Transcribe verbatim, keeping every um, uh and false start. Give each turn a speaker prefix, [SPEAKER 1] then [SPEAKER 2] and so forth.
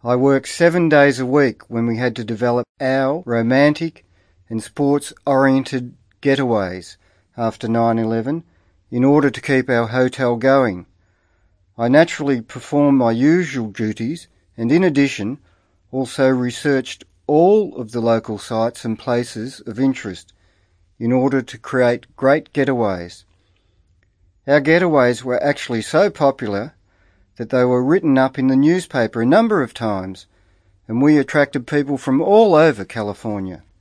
[SPEAKER 1] I worked seven days a week when we had to develop our romantic and sports-oriented getaways after nine eleven in order to keep our hotel going. I naturally performed my usual duties and in addition also researched all of the local sites and places of interest in order to create great getaways. Our getaways were actually so popular that they were written up in the newspaper a number of times, and we attracted people from all over California.